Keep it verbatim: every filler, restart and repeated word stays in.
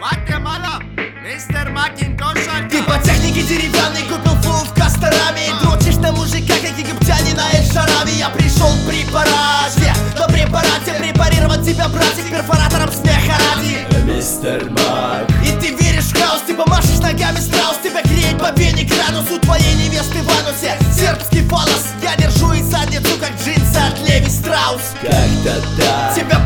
Гватемала, мистер Макинтош. Ты по технике деревянный купил фул в Костораме. Дрочишь на мужика, как египтяне на Эль-Шараме. Я пришел в препарате, на препарате препарировать тебя, братик, перфоратором смеха ради. Мистер Мак. И ты веришь в хаос, ты помашешь ногами страус. Тебя греет по вене градус, у твоей невесты в анусе сербский фалос. Я держу и задницу, как джинсы от Леви Страус. Как-то так. Тебя